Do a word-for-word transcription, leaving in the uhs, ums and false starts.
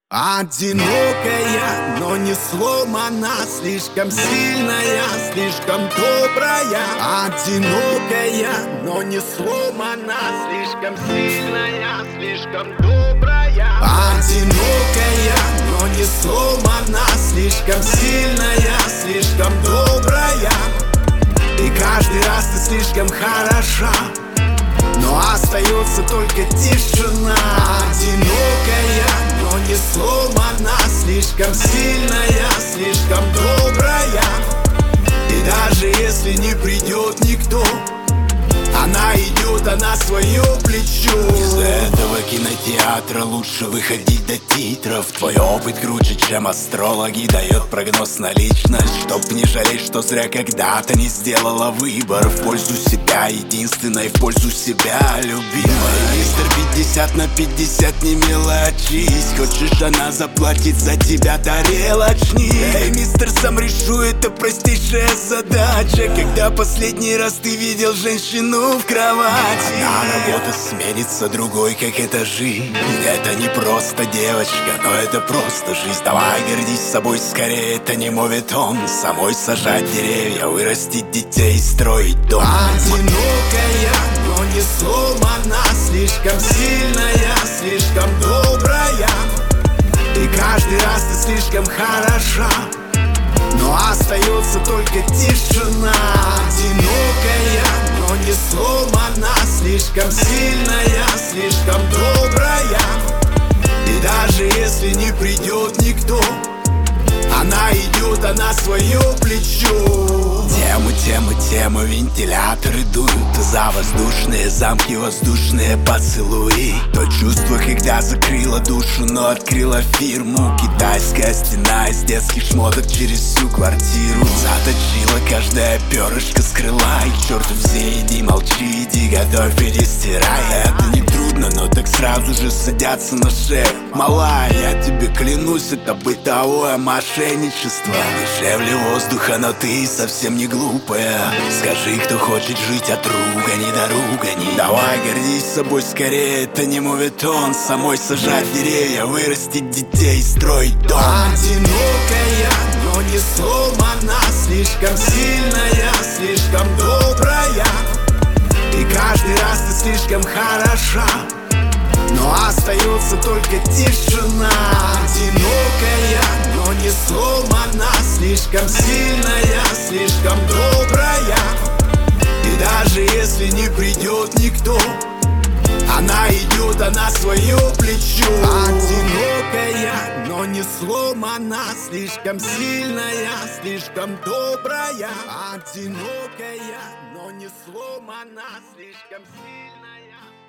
Одинокая, но не сломана, слишком сильная, слишком добрая. Одинокая, но не сломана, слишком сильная, слишком добрая. Одинокая, но не сломана, слишком сильная, слишком добрая. И каждый раз ты слишком хороша, но остается только тишина. Одинокая, но не сломана, слишком сильная, слишком добрая. И даже если не придет никто, она идет, она свое плечо. Из этого кинотеатра лучше выходить до титров. Твой опыт круче, чем астрологи, дает прогноз на личность. Чтоб не жалеть, что зря когда-то не сделала выбор в пользу себя, единственной в пользу себя, любимой. Мистер пятьдесят на пятьдесят, не мелочись. Хочешь, она заплатит за тебя тарелочник. Эй, мистер, сам решу, это простейшая задача. Когда последний раз ты видел женщину в кровати? Одна работа сменится другой, как это жизнь. Это не просто девочка, но это просто жизнь. Давай гордись собой скорее, это не моветон. Самой сажать деревья, вырастить детей, строить дом. Одинокая, но не сломана, слишком сильная, слишком добрая. И каждый раз ты слишком хороша, но остается только тишина. Одинокая, но не сломана, слишком сильная, слишком добрая. И даже если не придет никто, она идет, она свое плечо. Темы, темы, темы, вентиляторы дуют за воздушные замки, воздушные поцелуи. То чувство, когда закрыла душу, но открыла фирму. Китайская стена из детских шмоток через всю квартиру. Заточила каждое перышко с крыла. И к черту все, иди, молчи, иди, готовь, перестирай. Это не трудно, но так сразу же садятся на шею. Малая, я тебе клянусь, это бытовое мошенничество. Дешевле воздуха, но ты совсем не глупая. Скажи, кто хочет жить от ругани до ругани. Давай гордись собой скорее, это не моветон. Самой сажать деревья, вырастить детей, строить дом. Одинокая, но не сломана, слишком сильная, слишком добрая. И каждый раз ты слишком хороша, но остается только тишина. Одинокая, но не сломана, слишком сильная, слишком добрая. И даже если не придет никто, она идет, она свое плечо. Одинокая, но не сломана, слишком сильная, слишком добрая. Одинокая, но не сломана, слишком сильная.